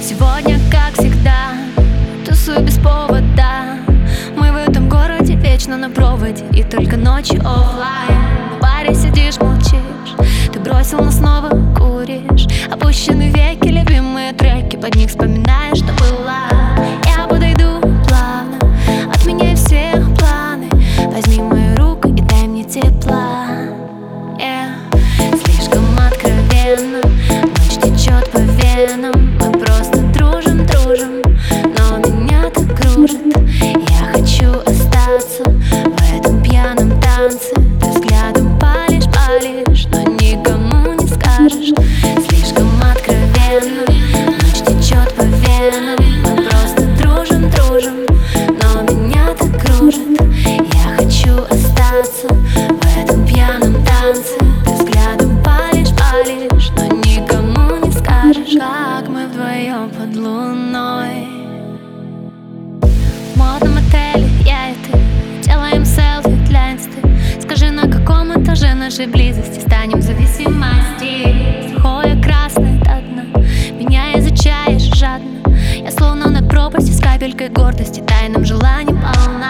Сегодня, как всегда, тусую без повода. Мы в этом городе вечно на проводе, и только ночью оффлайн. В баре сидишь, молчишь, ты бросил, но снова куришь. Опущены веки, любимые треки, под них вспоминаешь, что было. Я подойду плавно, отменяй все планы. Возьми мою руку и дай мне тепла. Слишком откровенно, ночь течет по венам. Мы просто дружим, дружим, но меня так кружит. Я хочу остаться в этом пьяном танце. Ты взглядом палишь, палишь, но никому не скажешь. Слишком откровенно, ночь течет по венам. Мы просто дружим, дружим, но меня так кружит. Я хочу остаться в этом пьяном танце. Ты взглядом палишь, палишь, но никому не скажешь. Как мы вдвоем под луной в модном отеле, я и ты делаем селфи для инсты. Скажи, на каком этаже нашей близости станем в зависимости? Сухое красное до дна, меня изучаешь жадно. Я словно над пропастью с капелькой гордости, тайным желанием полна.